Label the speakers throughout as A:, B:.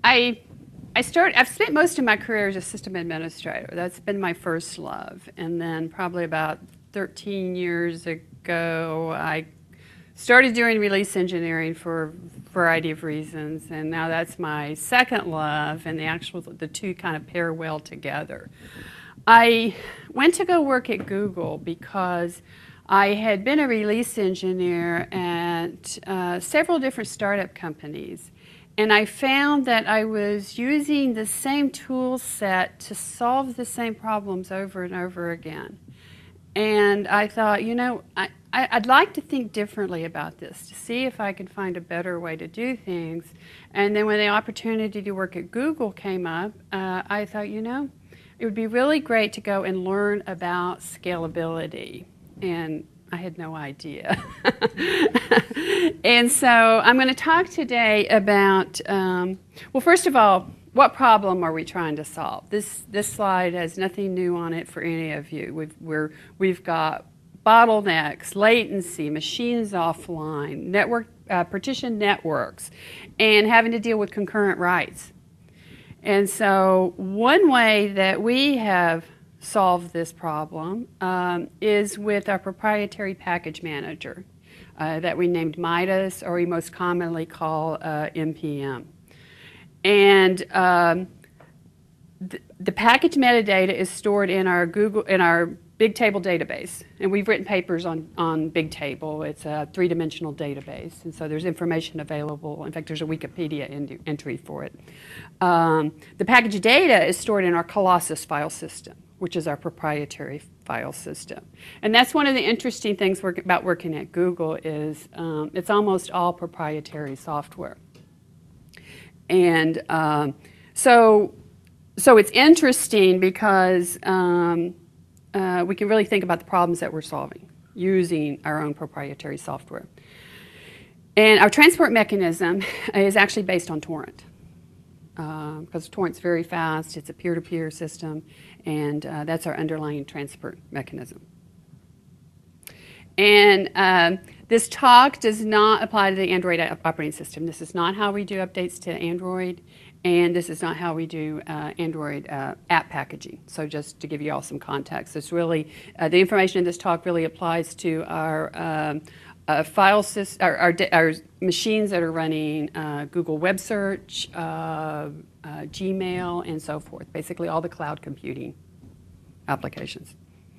A: I've spent most of my career as a system administrator. That's been my first love. And then probably about 13 years ago, I started doing release engineering for a variety of reasons. And now that's my second love, and the two kind of pair well together. I went to go work at Google because I had been a release engineer at several different startup companies. And I found that I was using the same tool set to solve the same problems over and over again. And I thought, I'd like to think differently about this, to see if I could find a better way to do things. And then when the opportunity to work at Google came up, I thought, it would be really great to go and learn about scalability. And I had no idea. And so I'm going to talk today about, well, first of all, what problem are we trying to solve? This slide has nothing new on it for any of you. We've got bottlenecks, latency, machines offline, partition networks, and having to deal with concurrent writes. And so one way that we have solved this problem is with our proprietary package manager that we named Midas, or we most commonly call NPM. And the package metadata is stored in our Bigtable database, and we've written papers on Bigtable. It's a three-dimensional database, and so there's information available. In fact, there's a Wikipedia entry for it. The package data is stored in our Colossus file system, which is our proprietary file system. And that's one of the interesting things about working at Google is it's almost all proprietary software. And so it's interesting because we can really think about the problems that we're solving using our own proprietary software. And our transport mechanism is actually based on Torrent. Because Torrent's very fast, it's a peer-to-peer system, and that's our underlying transport mechanism. And this talk does not apply to the Android operating system. This is not how we do updates to Android, and this is not how we do Android app packaging. So just to give you all some context, this really, the information in this talk really applies to our file system, our machines that are running Google Web Search, Gmail, and so forth. Basically, all the cloud computing applications.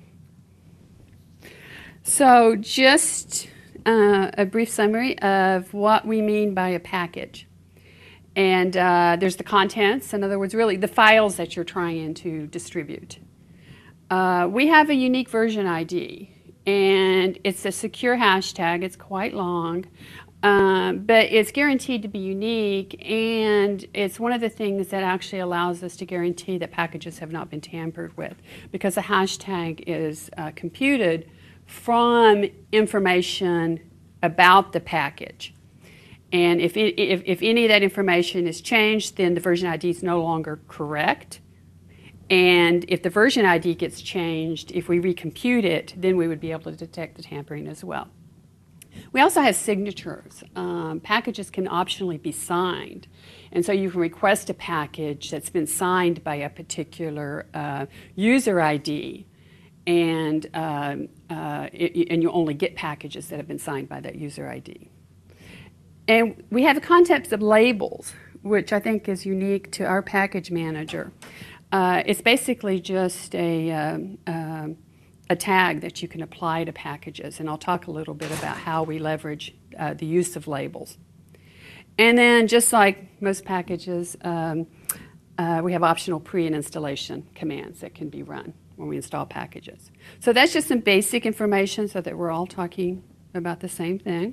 A: So, just a brief summary of what we mean by a package. And there's the contents. In other words, really the files that you're trying to distribute. We have a unique version ID. And it's a secure hashtag. It's quite long, but it's guaranteed to be unique, and it's one of the things that actually allows us to guarantee that packages have not been tampered with, because the hashtag is computed from information about the package. And if any of that information is changed, then the version ID is no longer correct. And if the version ID gets changed, if we recompute it, then we would be able to detect the tampering as well. We also have signatures. Packages can optionally be signed. And so you can request a package that's been signed by a particular user ID, and you only get packages that have been signed by that user ID. And we have the concept of labels, which I think is unique to our package manager. It's basically just a tag that you can apply to packages, and I'll talk a little bit about how we leverage the use of labels. And then, just like most packages, we have optional pre- and installation commands that can be run when we install packages. So that's just some basic information so that we're all talking about the same thing.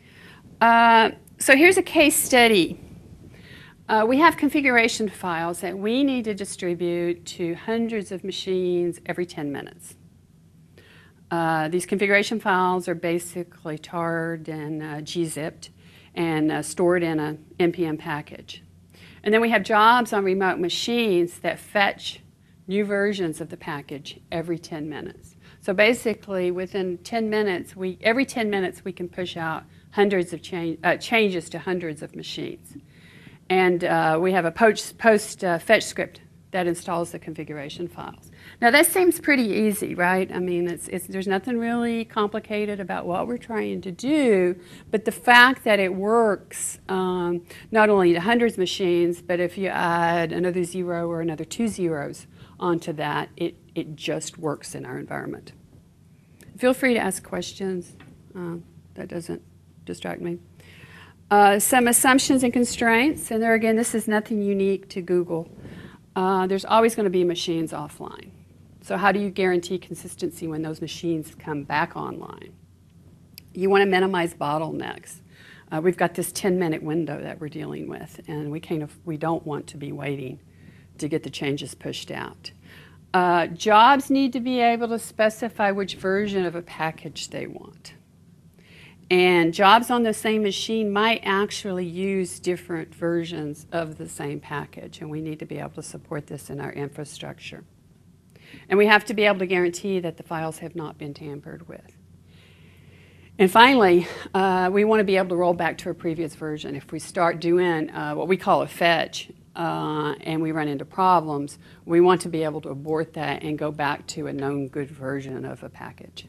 A: So here's a case study. We have configuration files that we need to distribute to hundreds of machines every 10 minutes. These configuration files are basically tarred and gzipped and stored in an NPM package. And then we have jobs on remote machines that fetch new versions of the package every 10 minutes. So basically, within 10 minutes, every 10 minutes we can push out hundreds of changes to hundreds of machines. And we have a post fetch script that installs the configuration files. Now that seems pretty easy, right? I mean, there's nothing really complicated about what we're trying to do, but the fact that it works not only to hundreds of machines, but if you add another 0 or another 2 zeros onto that, it just works in our environment. Feel free to ask questions. That doesn't distract me. Some assumptions and constraints, and there again, this is nothing unique to Google. There's always going to be machines offline. So how do you guarantee consistency when those machines come back online? You want to minimize bottlenecks. We've got this 10-minute window that we're dealing with, and we don't want to be waiting to get the changes pushed out. Jobs need to be able to specify which version of a package they want. And jobs on the same machine might actually use different versions of the same package, and we need to be able to support this in our infrastructure. And we have to be able to guarantee that the files have not been tampered with. And finally, we want to be able to roll back to a previous version. If we start doing what we call a fetch and we run into problems, we want to be able to abort that and go back to a known good version of a package.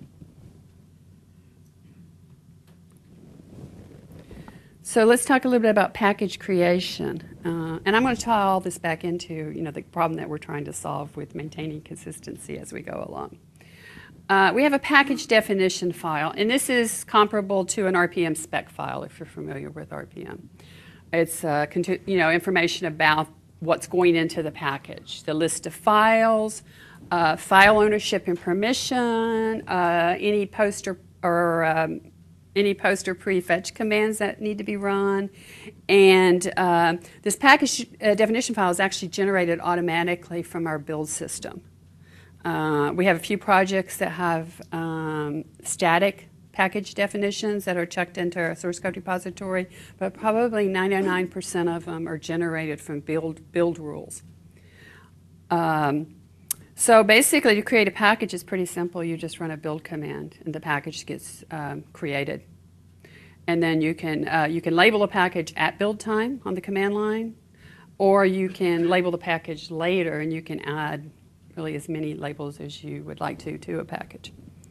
A: So let's talk a little bit about package creation. And I'm going to tie all this back into the problem that we're trying to solve with maintaining consistency as we go along. We have a package definition file, and this is comparable to an RPM spec file if you're familiar with RPM. It's information about what's going into the package, the list of files, file ownership and permission, any poster or pre-fetch commands that need to be run. And this package definition file is actually generated automatically from our build system. We have a few projects that have static package definitions that are checked into our source code repository, but probably 99% of them are generated from build rules. So basically, to create a package is pretty simple. You just run a build command, and the package gets created. And then you can label a package at build time on the command line, or you can label the package later, and you can add really as many labels as you would like to a package.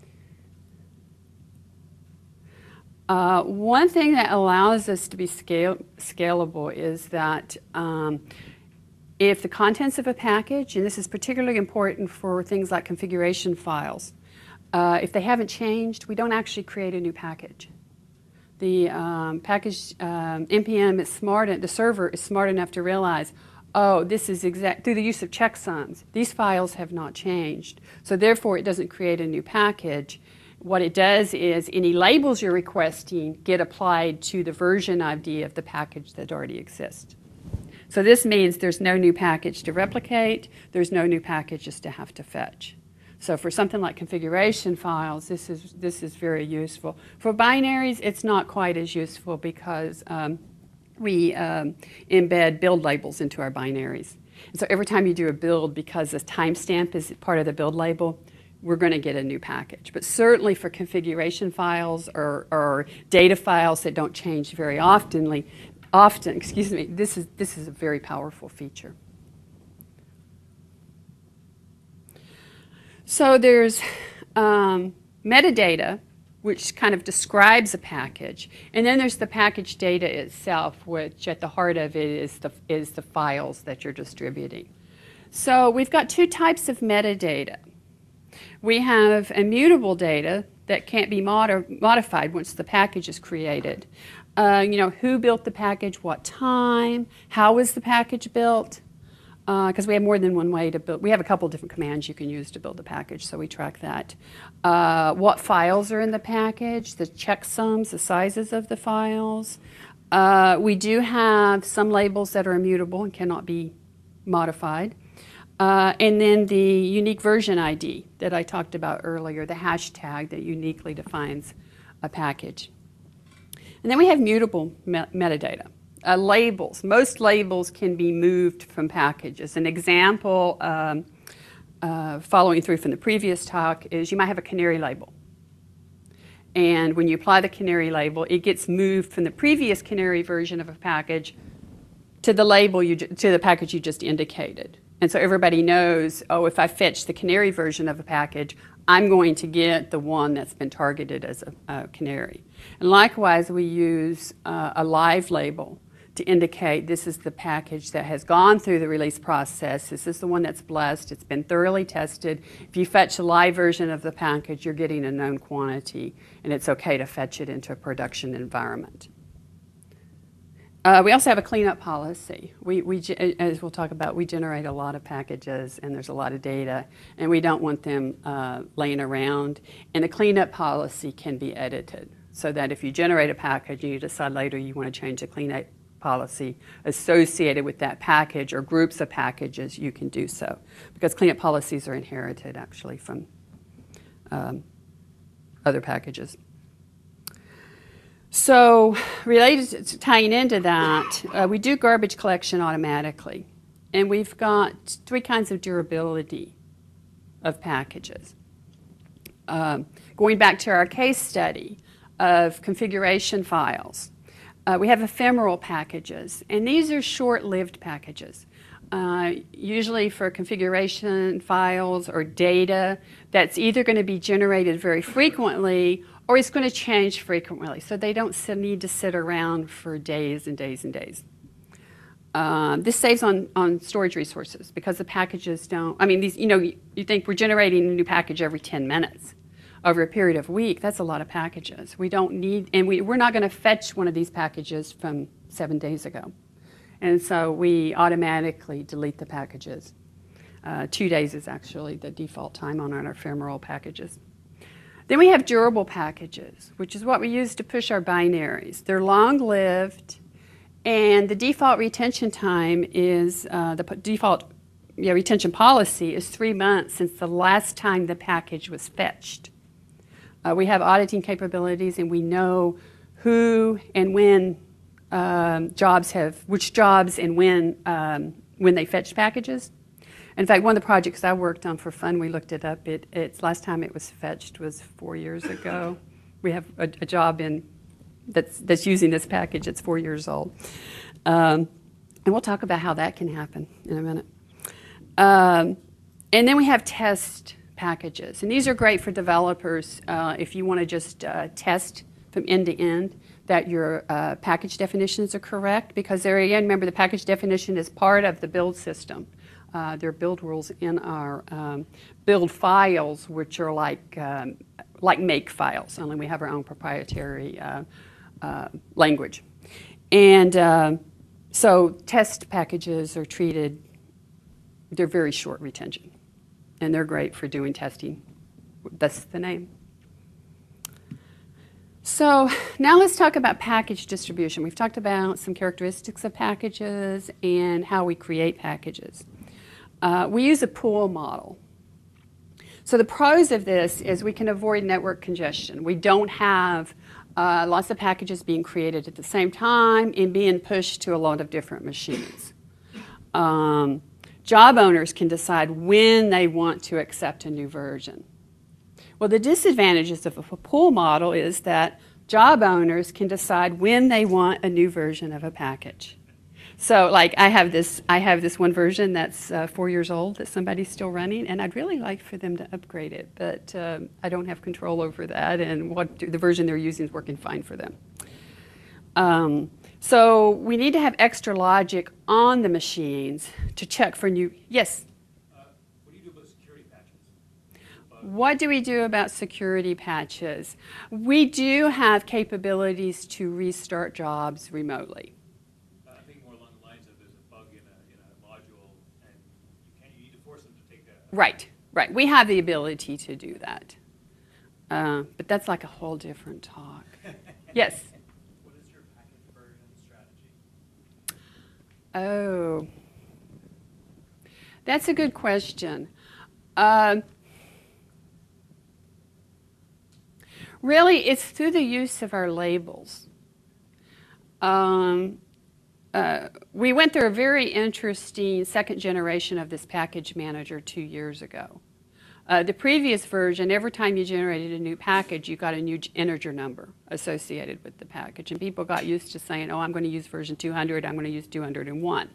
A: One thing that allows us to be scalable is that if the contents of a package, and this is particularly important for things like configuration files, if they haven't changed, we don't actually create a new package. The package NPM is the server is smart enough to realize, oh, this is through the use of checksums, these files have not changed. So therefore, it doesn't create a new package. What it does is any labels you're requesting get applied to the version ID of the package that already exists. So this means there's no new package to replicate, there's no new packages to have to fetch. So for something like configuration files, this is very useful. For binaries, it's not quite as useful because we embed build labels into our binaries. And so every time you do a build, because the timestamp is part of the build label, we're going to get a new package. But certainly for configuration files or data files that don't change very often, this is a very powerful feature. So there's metadata, which kind of describes a package, and then there's the package data itself, which at the heart of it is the files that you're distributing. So we've got two types of metadata. We have immutable data that can't be modified once the package is created. Who built the package, what time, how was the package built, because we have more than one way to build. We have a couple different commands you can use to build the package, so we track that. What files are in the package, the checksums, the sizes of the files. We do have some labels that are immutable and cannot be modified. And then the unique version ID that I talked about earlier, the hashtag that uniquely defines a package. And then we have mutable metadata. Labels. Most labels can be moved from packages. An example, following through from the previous talk, is you might have a canary label. And when you apply the canary label, it gets moved from the previous canary version of a package to the label, to the package you just indicated. And so everybody knows, oh, if I fetch the canary version of a package, I'm going to get the one that's been targeted as a canary. And likewise, we use a live label to indicate this is the package that has gone through the release process. This is the one that's blessed. It's been thoroughly tested. If you fetch a live version of the package, you're getting a known quantity, and it's okay to fetch it into a production environment. We also have a cleanup policy. As we'll talk about, we generate a lot of packages, and there's a lot of data, and we don't want them laying around. And the cleanup policy can be edited so that if you generate a package and you decide later you want to change the cleanup policy associated with that package or groups of packages, you can do so. Because cleanup policies are inherited, actually, from other packages. So related to tying into that, we do garbage collection automatically. And we've got 3 kinds of durability of packages. Going back to our case study of configuration files, we have ephemeral packages. And these are short-lived packages. Usually for configuration files or data that's either going to be generated very frequently or it's going to change frequently, so they don't need to sit around for days and days and days. This saves on storage resources because the packages don't, these, you think we're generating a new package every 10 minutes. Over a period of a week, that's a lot of packages. We don't need, and we're not going to fetch one of these packages from 7 days ago. And so we automatically delete the packages. 2 days is actually the default time on our ephemeral packages. Then we have durable packages, which is what we use to push our binaries. They're long-lived, and the default retention time is, retention policy is 3 months since the last time the package was fetched. We have auditing capabilities, and we know who and when which jobs and when they fetched packages. In fact, one of the projects I worked on for fun, we looked it up. Its last time it was fetched was 4 years ago. We have a job that's using this package. It's 4 years old. And we'll talk about how that can happen in a minute. And then we have test packages. And these are great for developers if you want to just test from end to end that your package definitions are correct. Because there again, remember, the package definition is part of the build system. There are build rules in our build files, which are like make files, only we have our own proprietary language. And so test packages are treated, they're very short retention, and they're great for doing testing. That's the name. So now let's talk about package distribution. We've talked about some characteristics of packages and how we create packages. We use a pool model. So the pros of this is we can avoid network congestion. We don't have lots of packages being created at the same time and being pushed to a lot of different machines. Job owners can decide when they want to accept a new version. Well, the disadvantages of a pool model is that job owners can decide when they want a new version of a package. So, like, I have this one version that's 4 years old that somebody's still running, and I'd really like for them to upgrade it, but I don't have control over that, and the version they're using is working fine for them. So we need to have extra logic on the machines to check for new. Yes.
B: What do you do about security patches?
A: What do we do about security patches? We do have capabilities to restart jobs remotely.
B: I think more along the lines of there's a bug in a module, and you need to force them to take that.
A: Right. We have the ability to do that. But that's like a whole different talk. Yes?
B: What is your package version strategy?
A: Oh, that's a good question. Really, it's through the use of our labels. We went through a very interesting second generation of this package manager 2 years ago. The previous version, every time you generated a new package, you got a new integer number associated with the package. And people got used to saying, oh, I'm going to use version 200, I'm going to use 201.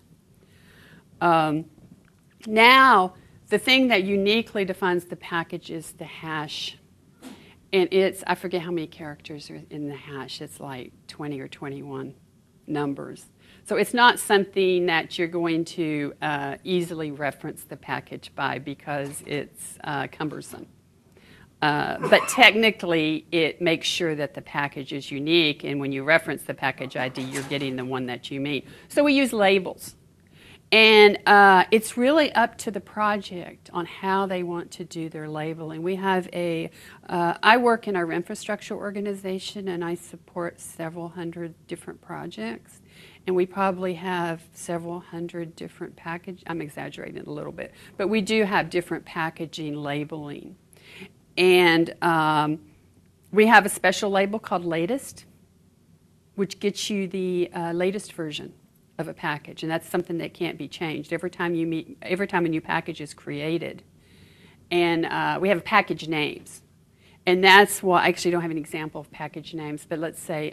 A: Now, the thing that uniquely defines the package is the hash. And it's, I forget how many characters are in the hash. It's like 20 or 21 numbers. So it's not something that you're going to easily reference the package by because it's cumbersome. But technically, it makes sure that the package is unique, and when you reference the package ID, you're getting the one that you mean. So we use labels. And it's really up to the project on how they want to do their labeling. We have I work in our infrastructure organization, and I support several hundred different projects. And we probably have several hundred different package. I'm exaggerating a little bit, but we do have different packaging labeling. And we have a special label called latest, which gets you the latest version of a package, and that's something that can't be changed every time a new package is created. And we have package names, and that's why I actually don't have an example of package names, but let's say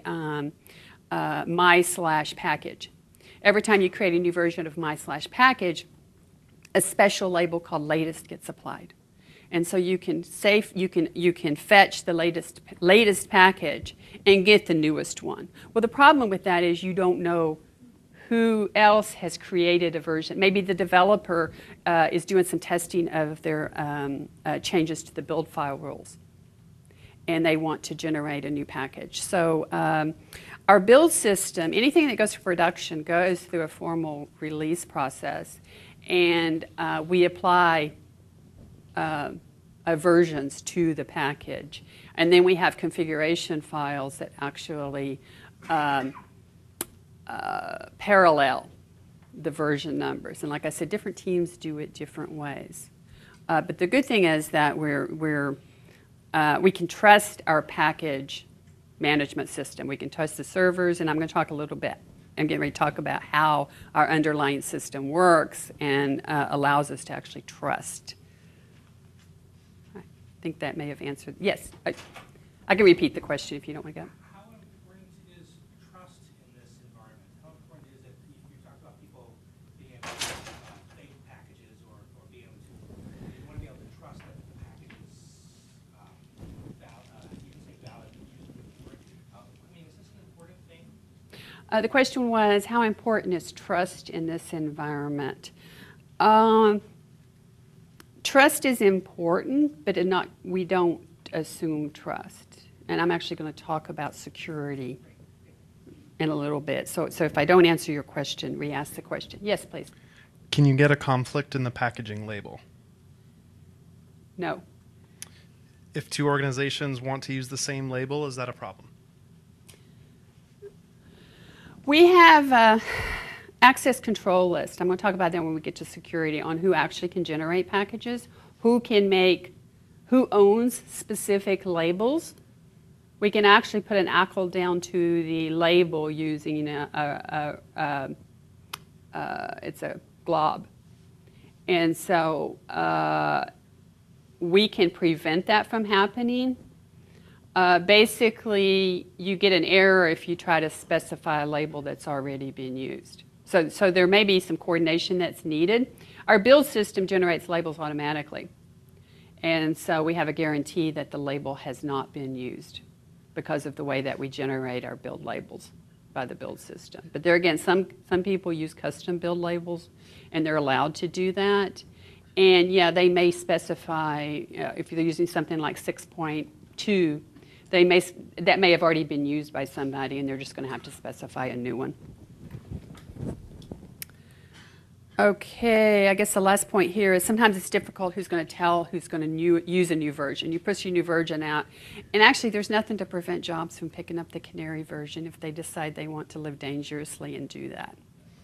A: my/package. Every time you create a new version of my/package, a special label called latest gets applied. And so you can fetch the latest package and get the newest one. Well, the problem with that is you don't know who else has created a version. Maybe the developer is doing some testing of their changes to the build file rules, and they want to generate a new package. So our build system, anything that goes to production goes through a formal release process, and we apply versions to the package. And then we have configuration files that actually parallel the version numbers. And like I said, different teams do it different ways. But the good thing is that we can trust our package management system. We can trust the servers, and I'm going to talk a little bit. I'm getting ready to talk about how our underlying system works and allows us to actually trust. I think that may have answered. Yes, I can repeat the question if you don't want to go.
C: How important is trust in this environment? How important is it? You talked about people being able to fake packages or being able to, you want to be able to trust that the package is valid, you can say valid, use the word. I mean, is this an important thing?
A: The question was, how important is trust in this environment? Trust is important, but we don't assume trust. And I'm actually going to talk about security in a little bit. So if I don't answer your question, re-ask the question. Yes, please.
D: Can you get a conflict in the packaging label?
A: No.
D: If two organizations want to use the same label, is that a problem?
A: We have access control list. I'm going to talk about that when we get to security, on who actually can generate packages, who owns specific labels. We can actually put an ACL down to the label using it's a glob. And so we can prevent that from happening. Basically, you get an error if you try to specify a label that's already been used. So there may be some coordination that's needed. Our build system generates labels automatically. And so we have a guarantee that the label has not been used because of the way that we generate our build labels by the build system. But there again, some people use custom build labels, and they're allowed to do that. And yeah, they may specify, if they're using something like 6.2, that may have already been used by somebody, and they're just going to have to specify a new one. Okay, I guess the last point here is sometimes it's difficult who's going to tell who's going to use a new version. You push your new version out, and actually there's nothing to prevent jobs from picking up the canary version if they decide they want to live dangerously and do that.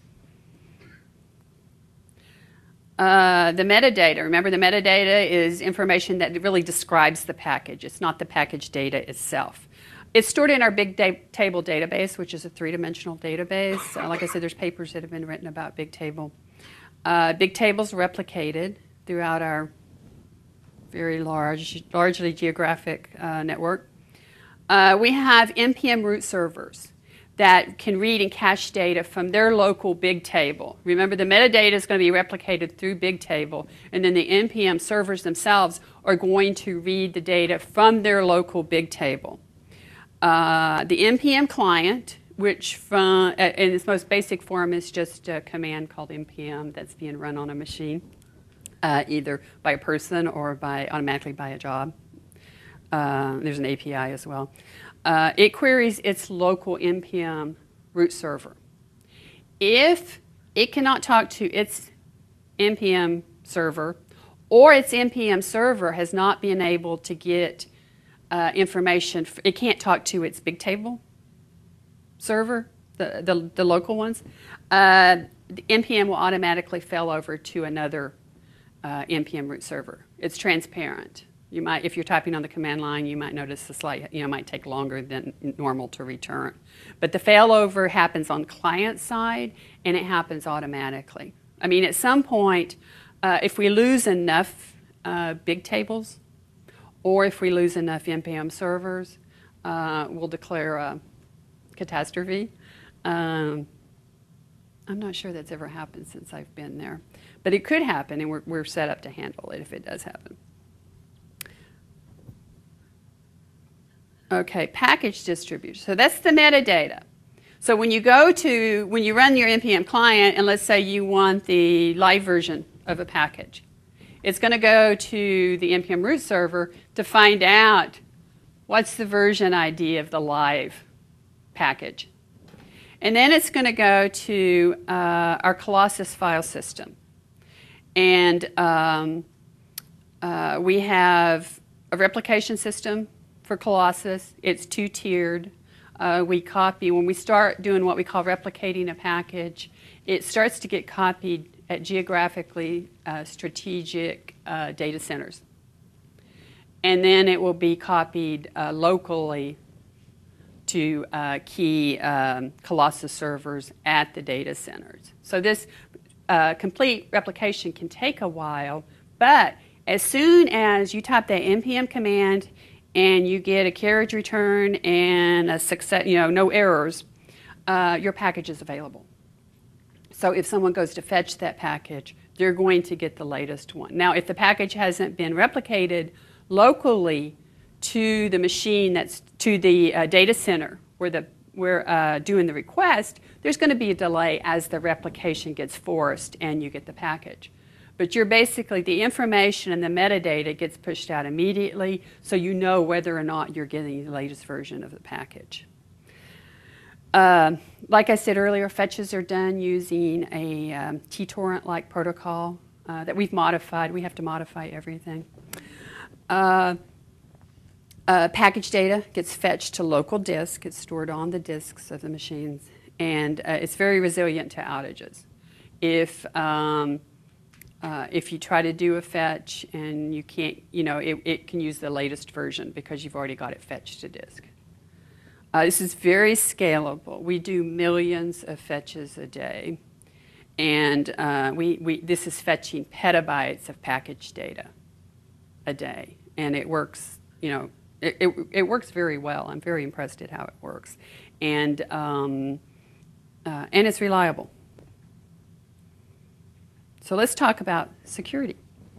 A: The metadata. Remember, the metadata is information that really describes the package. It's not the package data itself. It's stored in our big table database, which is a three-dimensional database. Like I said, there's papers that have been written about big table. Big table's replicated throughout our very large, largely geographic network. We have NPM root servers that can read and cache data from their local big table. Remember, the metadata is going to be replicated through Bigtable, and then the NPM servers themselves are going to read the data from their local Bigtable. The NPM client, which in its most basic form is just a command called NPM that's being run on a machine, either by a person or automatically by a job. There's an API as well. It queries its local NPM root server. If it cannot talk to its NPM server, or its NPM server has not been able to get information, it can't talk to its Bigtable server, the local ones, the NPM will automatically fail over to another NPM root server. It's transparent. You might, if you're typing on the command line, you might notice the slight, might take longer than normal to return. But the failover happens on client side, and it happens automatically. I mean, at some point, if we lose enough Bigtables, or if we lose enough NPM servers, we'll declare a catastrophe. I'm not sure that's ever happened since I've been there. But it could happen, and we're set up to handle it if it does happen. Okay, package distribution. So that's the metadata. So when you run your NPM client, and let's say you want the live version of a package, it's going to go to the NPM root server to find out what's the version ID of the live package. And then it's going to go to our Colossus file system. And we have a replication system for Colossus. It's two-tiered. When we start doing what we call replicating a package, it starts to get copied at geographically strategic data centers. And then it will be copied locally to key Colossus servers at the data centers. So this complete replication can take a while, but as soon as you type that NPM command and you get a carriage return and a success, no errors, your package is available. So if someone goes to fetch that package, they're going to get the latest one. Now, if the package hasn't been replicated locally to the machine to the data center where we're doing the request, there's going to be a delay as the replication gets forced and you get the package. But the information and the metadata gets pushed out immediately, so you know whether or not you're getting the latest version of the package. Like I said earlier, fetches are done using a tTorrent-like protocol that we've modified. We have to modify everything. Package data gets fetched to local disk. It's stored on the disks of the machines, and it's very resilient to outages. If you try to do a fetch and you can't, it can use the latest version because you've already got it fetched to disk. This is very scalable. We do millions of fetches a day, and this is fetching petabytes of package data a day, and it works. It works very well. I'm very impressed at how it works, and it's reliable. So let's talk about security.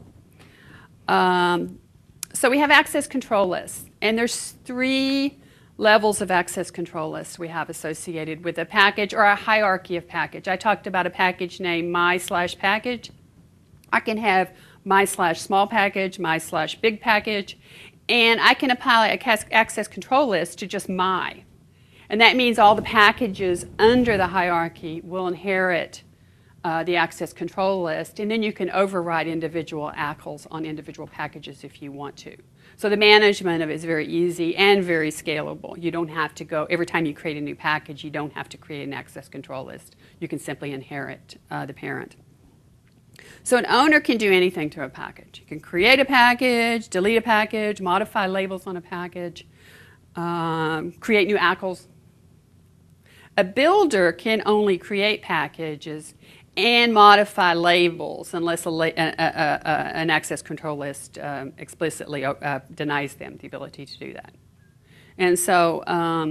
A: So we have access control lists, and there's 3 levels of access control lists we have associated with a package or a hierarchy of package. I talked about a package named my/package. I can have my/small package, my/big package, and I can apply a access control list to just my. And that means all the packages under the hierarchy will inherit the access control list, and then you can override individual ACLs on individual packages if you want to. So the management of it is very easy and very scalable. You don't have to go, every time you create a new package, you don't have to create an access control list. You can simply inherit the parent. So an owner can do anything to a package. You can create a package, delete a package, modify labels on a package, create new ACLs. A builder can only create packages and modify labels unless an access control list explicitly denies them the ability to do that. And so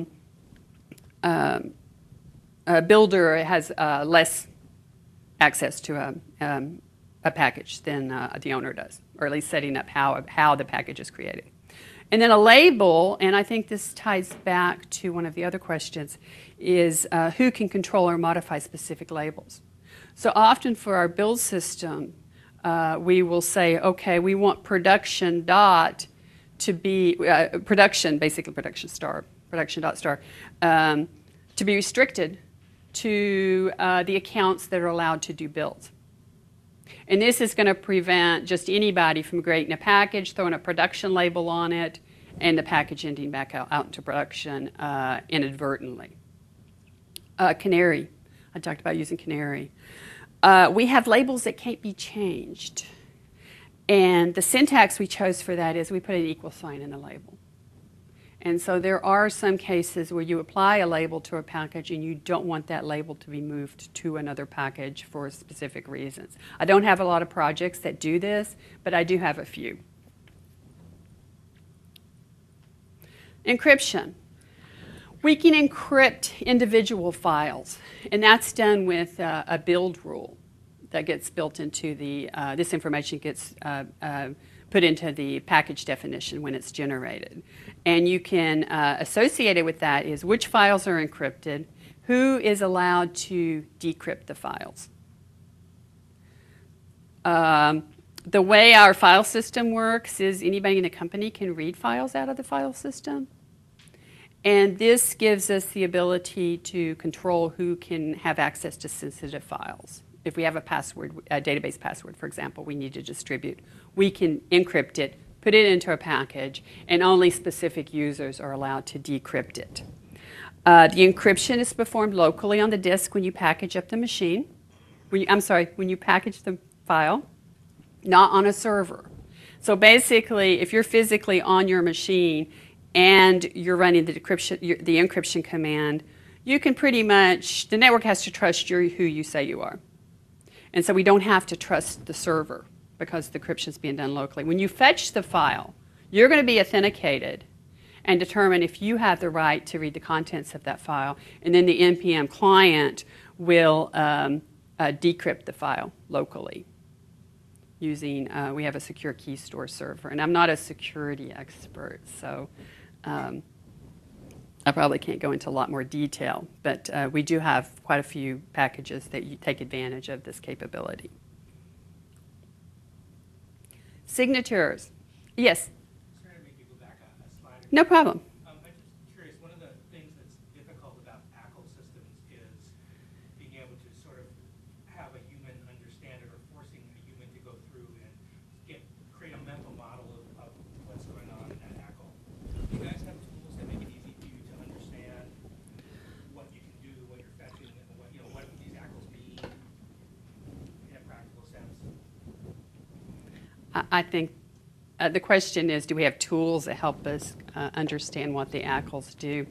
A: a builder has less access to a package than the owner does, or at least setting up how the package is created. And then a label, and I think this ties back to one of the other questions, is who can control or modify specific labels. So often for our build system, we will say, okay, we want production dot to be, production dot star, to be restricted to the accounts that are allowed to do builds. And this is going to prevent just anybody from creating a package, throwing a production label on it, and the package ending back out into production inadvertently. Canary. I talked about using Canary. We have labels that can't be changed. And the syntax we chose for that is we put an equal sign in the label. And so there are some cases where you apply a label to a package and you don't want that label to be moved to another package for specific reasons. I don't have a lot of projects that do this, but I do have a few. Encryption. We can encrypt individual files, and that's done with a build rule that gets built into the, this information gets put into the package definition when it's generated. And you can, associated with that is which files are encrypted, who is allowed to decrypt the files. The way our file system works is anybody in the company can read files out of the file system. And this gives us the ability to control who can have access to sensitive files. If we have a password, a database password, for example, we need to distribute, we can encrypt it, put it into a package, and only specific users are allowed to decrypt it. The encryption is performed locally on the disk when you package up the machine. When you package the file, not on a server. So basically, if you're physically on your machine and you're running the encryption command, you can pretty much, the network has to trust who you say you are. And so we don't have to trust the server because the encryption is being done locally. When you fetch the file, you're going to be authenticated and determine if you have the right to read the contents of that file. And then the NPM client will decrypt the file locally using, we have a secure key store server. And I'm not a security expert, so I probably can't go into a lot more detail, but we do have quite a few packages that you take advantage of this capability. Signatures. Yes?
C: Sorry to make you go back a slide.
A: No problem.
C: I'm just curious, one of the things that's difficult about ACL systems is being able to sort of have a human understand it or forcing a human to go through and create a mental model of what's going on in that ACL. Do you guys have tools that make it easy for you to understand what you can do, what you're fetching, and what these ACLs mean in a practical sense?
A: I think the question is, do we have tools that help us understand what the ACLs do?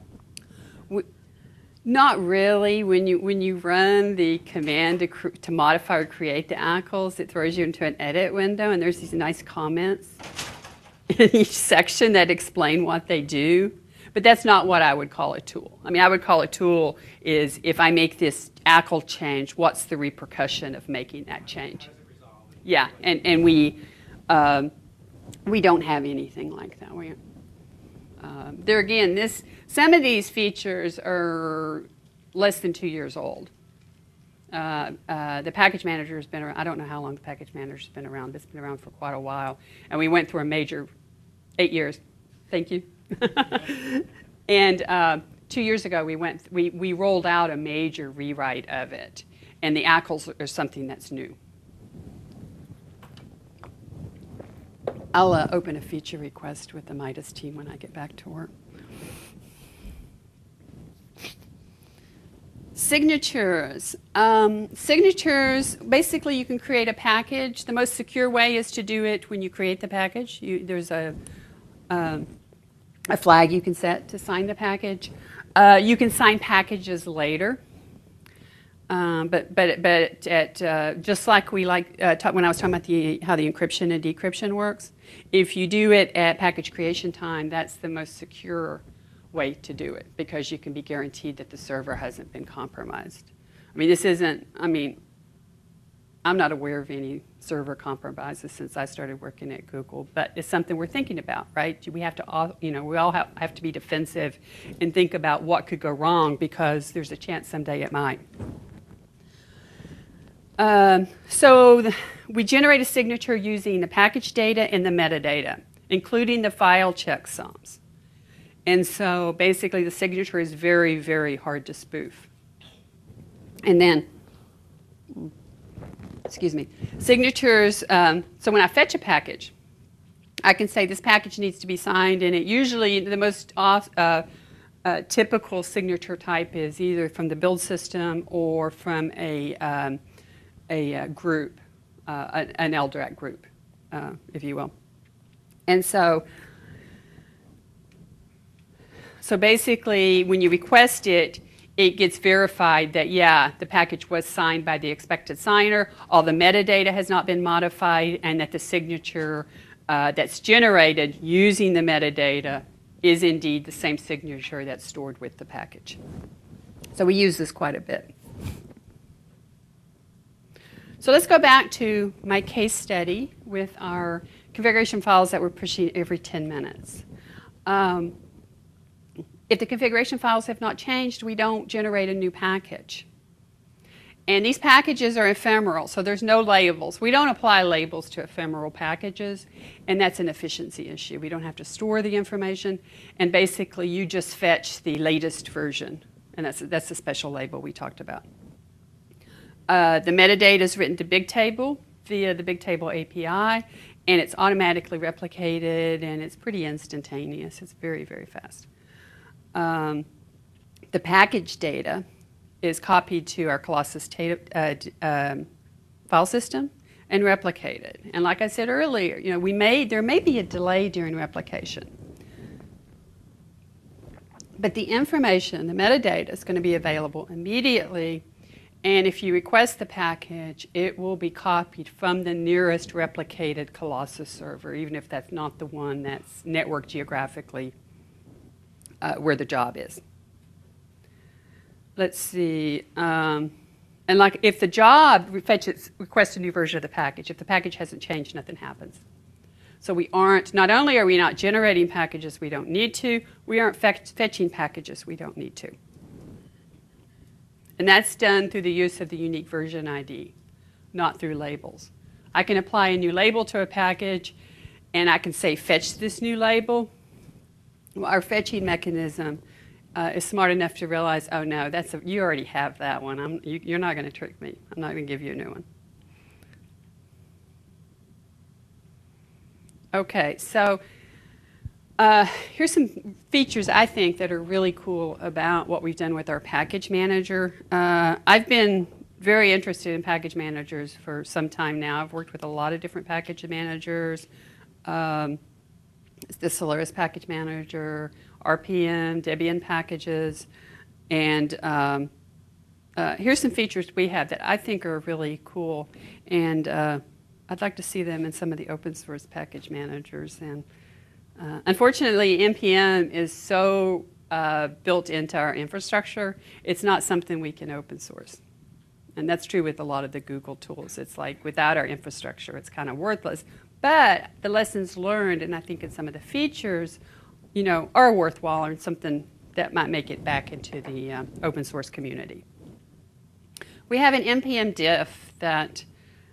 A: Not really. When you run the command to modify or create the ACLs, it throws you into an edit window, and there's these nice comments in each section that explain what they do. But that's not what I would call a tool. I mean, I would call a tool is if I make this ACL change, what's the repercussion of making that change? Yeah, and we don't have anything like that. There again, some of these features are less than 2 years old. The package manager has been around. I don't know how long the package manager has been around, but it's been around for quite a while. And we went through a major 8 years. Thank you. And 2 years ago, we rolled out a major rewrite of it, and the ACLs are something that's new. I'll open a feature request with the Midas team when I get back to work. Signatures. Signatures, basically you can create a package. The most secure way is to do it when you create the package. There's a flag you can set to sign the package. You can sign packages later. But just like we when I was talking about how the encryption and decryption works, if you do it at package creation time, that's the most secure way to do it because you can be guaranteed that the server hasn't been compromised. I mean, I'm not aware of any server compromises since I started working at Google, but it's something we're thinking about, right? We have to, we all have to be defensive and think about what could go wrong because there's a chance someday it might. We generate a signature using the package data and the metadata, including the file checksums. And so basically the signature is very, very hard to spoof. And then, signatures, so when I fetch a package, I can say this package needs to be signed, and it usually, the most typical signature type is either from the build system or from a group, an LDRAC group, if you will. And so basically, when you request it, it gets verified that, yeah, the package was signed by the expected signer, all the metadata has not been modified, and that the signature that's generated using the metadata is indeed the same signature that's stored with the package. So we use this quite a bit. So let's go back to my case study with our configuration files that we're pushing every 10 minutes. If the configuration files have not changed, we don't generate a new package. And these packages are ephemeral, so there's no labels. We don't apply labels to ephemeral packages, and that's an efficiency issue. We don't have to store the information, and basically you just fetch the latest version, and that's the special label we talked about. The metadata is written to Bigtable via the Bigtable API, and it's automatically replicated, and it's pretty instantaneous. It's very, very fast. The package data is copied to our Colossus file system and replicated. And like I said earlier, there may be a delay during replication. But the information, the metadata, is going to be available immediately. And if you request the package, it will be copied from the nearest replicated Colossus server, even if that's not the one that's networked geographically where the job is. Let's see. And like if the job requests a new version of the package, if the package hasn't changed, nothing happens. So not only are we not generating packages we don't need to, we aren't fetching packages we don't need to. And that's done through the use of the unique version ID, not through labels. I can apply a new label to a package, and I can say, fetch this new label. Well, our fetching mechanism is smart enough to realize, oh no, you already have that one. You're not going to trick me. I'm not going to give you a new one. Okay, so here's some features I think that are really cool about what we've done with our package manager. I've been very interested in package managers for some time now. I've worked with a lot of different package managers. The Solaris package manager, RPM, Debian packages, and here's some features we have that I think are really cool, and I'd like to see them in some of the open source package managers. And unfortunately, NPM is so built into our infrastructure, it's not something we can open source. And that's true with a lot of the Google tools. It's like without our infrastructure, it's kind of worthless. But the lessons learned, and I think in some of the features, are worthwhile and something that might make it back into the open source community. We have an NPM diff that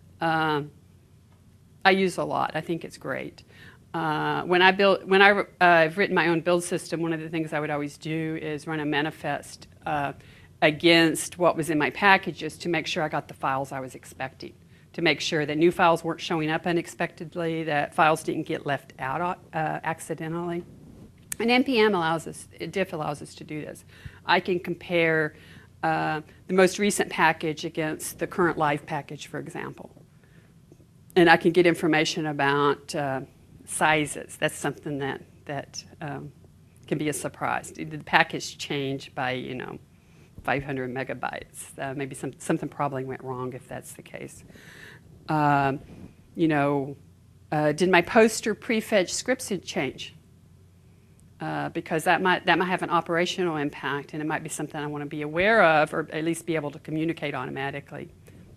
A: I use a lot. I think it's great. When I've written my own build system, one of the things I would always do is run a manifest against what was in my packages to make sure I got the files I was expecting, to make sure that new files weren't showing up unexpectedly, that files didn't get left out accidentally. And NPM diff allows us to do this. I can compare the most recent package against the current live package, for example. And I can get information about sizes. That's something that can be a surprise. The package changed by 500 megabytes. Maybe something probably went wrong if that's the case. Did my poster prefetch scripts change? Because that might have an operational impact, and it might be something I want to be aware of, or at least be able to communicate automatically.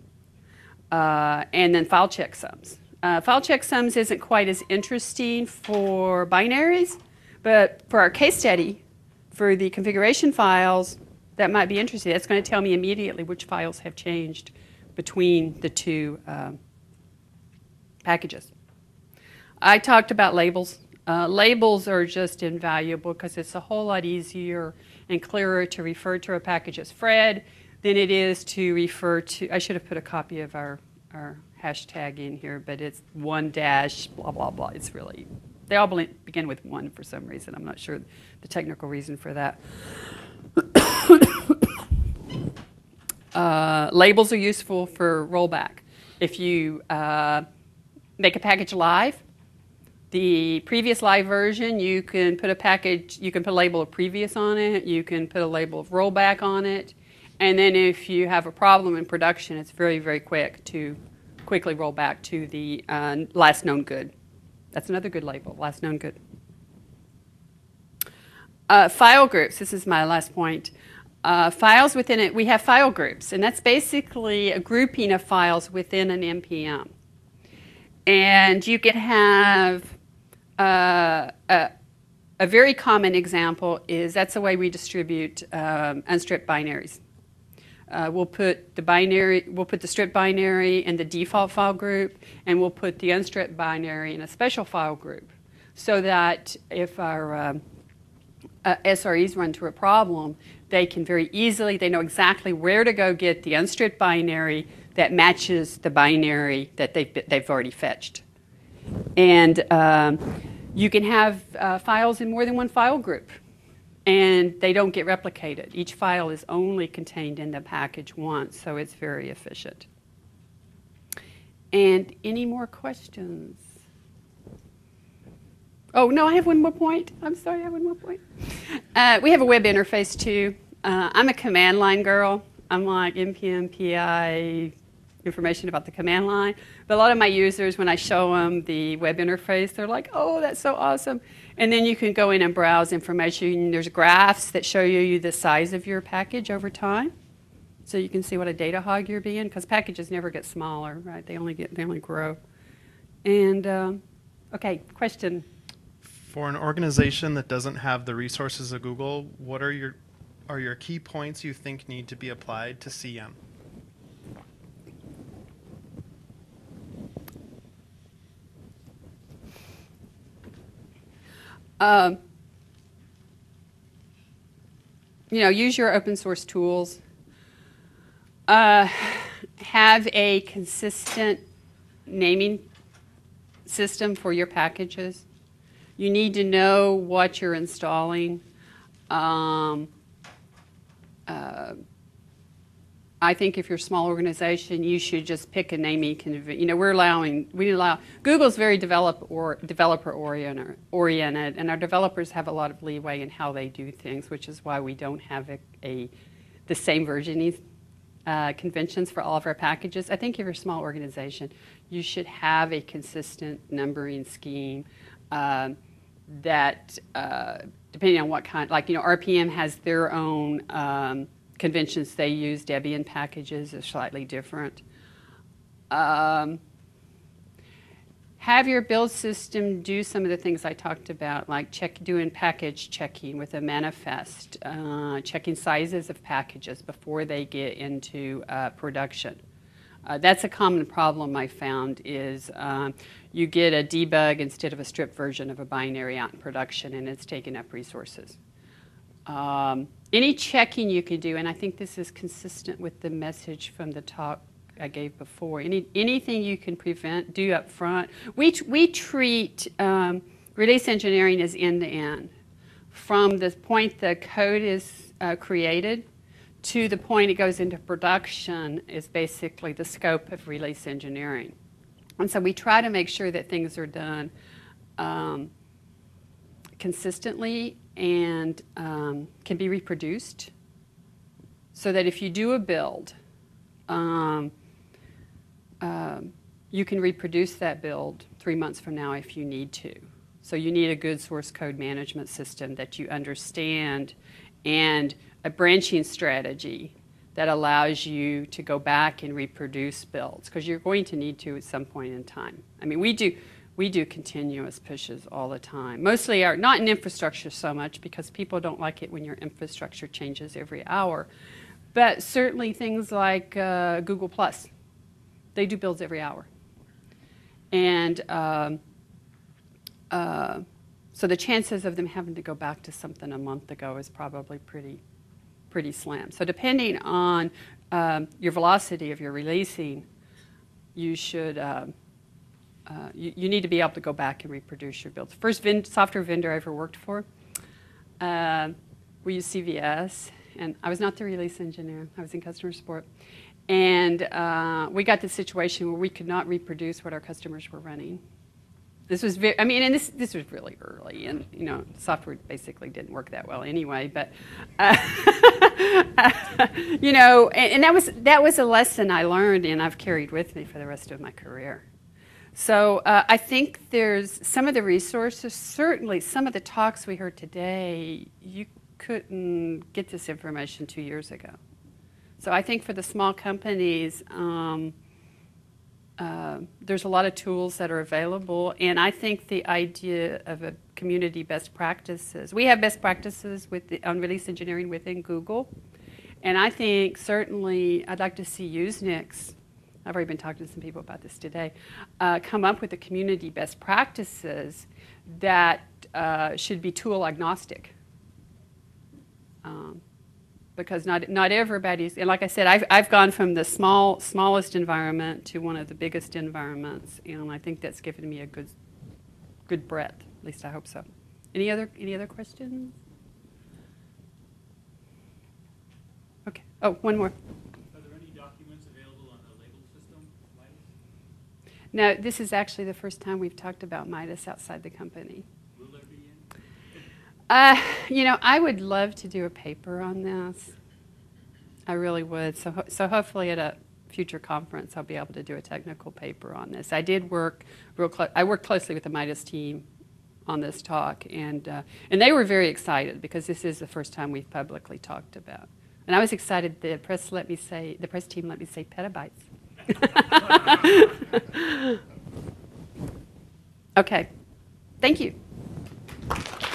A: And then file checksums. File checksums isn't quite as interesting for binaries, but for our case study, for the configuration files, that might be interesting. That's going to tell me immediately which files have changed between the two packages. I talked about labels. Labels are just invaluable because it's a whole lot easier and clearer to refer to a package as Fred than it is to refer to, I should have put a copy of our hashtag in here, but it's 1 dash blah, blah, blah. It's really, they all begin with 1 for some reason. I'm not sure the technical reason for that. Labels are useful for rollback. If you make a package live, the previous live version, you can put a label of previous on it, you can put a label of rollback on it, and then if you have a problem in production, it's very, very quick to quickly roll back to the last known good. That's another good label, last known good. File groups, this is my last point. Files within it, we have file groups, and that's basically a grouping of files within an NPM. And you can have a very common example is that's the way we distribute unstripped binaries. We'll put the stripped binary in the default file group, and we'll put the unstripped binary in a special file group, so that if our SREs run into a problem, they can very easily, they know exactly where to go get the unstripped binary that matches the binary that they've already fetched. And you can have files in more than one file group, and they don't get replicated. Each file is only contained in the package once, so it's very efficient. And any more questions? Oh, no, I have one more point. I'm sorry, I have one more point. We have a web interface, too. I'm a command line girl. I'm like NPM, PI, information about the command line. But a lot of my users, when I show them the web interface, they're like, oh, that's so awesome. And then you can go in and browse information. There's graphs that show you the size of your package over time. So you can see what a data hog you're being, because packages never get smaller, right? They only grow. And, okay, question.
D: For an organization that doesn't have the resources of Google, what are your key points you think need to be applied to CM?
A: Use your open source tools. Have a consistent naming system for your packages. You need to know what you're installing. I think if you're a small organization, you should just pick a naming convention. Google's very developer oriented, and our developers have a lot of leeway in how they do things, which is why we don't have the same versioning conventions for all of our packages. I think if you're a small organization, you should have a consistent numbering scheme that, depending on what kind, RPM has their own conventions they use. Debian packages are slightly different. Have your build system do some of the things I talked about, like doing package checking with a manifest, checking sizes of packages before they get into production. That's a common problem I found is you get a debug instead of a stripped version of a binary out in production, and it's taking up resources. Any checking you can do, and I think this is consistent with the message from the talk I gave before, anything you can do up front. We treat release engineering as end-to-end. From the point the code is created to the point it goes into production is basically the scope of release engineering. And so we try to make sure that things are done consistently and can be reproduced, so that if you do a build, you can reproduce that build 3 months from now if you need to. So you need a good source code management system that you understand, and a branching strategy that allows you to go back and reproduce builds, because you're going to need to at some point in time. I mean, we do continuous pushes all the time. Mostly not in infrastructure so much, because people don't like it when your infrastructure changes every hour. But certainly things like Google+, they do builds every hour. And so the chances of them having to go back to something a month ago is probably pretty slim. So depending on your velocity of your releasing, you should you need to be able to go back and reproduce your builds. First software vendor I ever worked for, we used CVS, and I was not the release engineer. I was in customer support. And we got the situation where we could not reproduce what our customers were running. This was very, I mean, and this was really early, and you know, software basically didn't work that well anyway. But you know, and that was a lesson I learned, and I've carried with me for the rest of my career. So I think there's some of the resources, certainly some of the talks we heard today, you couldn't get this information 2 years ago. So I think for the small companies, there's a lot of tools that are available, and I think the idea of a community best practices, we have best practices on release engineering within Google, and I think certainly I'd like to see Usenix, I've already been talking to some people about this today, come up with the community best practices that should be tool agnostic. Because not everybody's, and like I said, I've gone from the smallest environment to one of the biggest environments, and I think that's given me a good breadth. At least I hope so. Any other questions? Okay. Oh, one more.
B: Are there any documents available on the label system, Midas?
A: No, this is actually the first time we've talked about Midas outside the company.
B: Will there be any?
A: You know, I would love to do a paper on this. I really would. So hopefully at a future conference I'll be able to do a technical paper on this. I did work I worked closely with the Midas team on this talk, and they were very excited because this is the first time we've publicly talked about. And I was excited the press team let me say petabytes. Okay. Thank you.